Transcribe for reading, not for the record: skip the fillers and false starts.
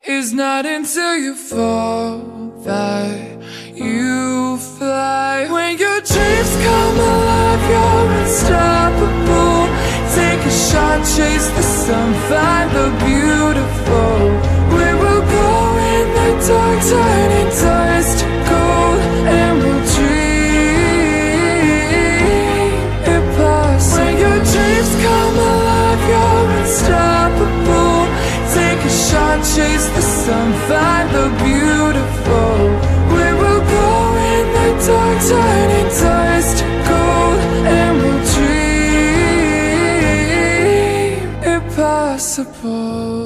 It's not until you fall that you fly. When your dreams come alive, you're unstoppable. Take a shot, chase the sun, find the beautiful. We will go in the dark, turning dust to gold, and we'll dream impossible. When your dreams come alive, you're unstoppable. Take a shot, chase the sun, find the beautiful. We will go in the dark, turning dust to gold, and we'll dream impossible.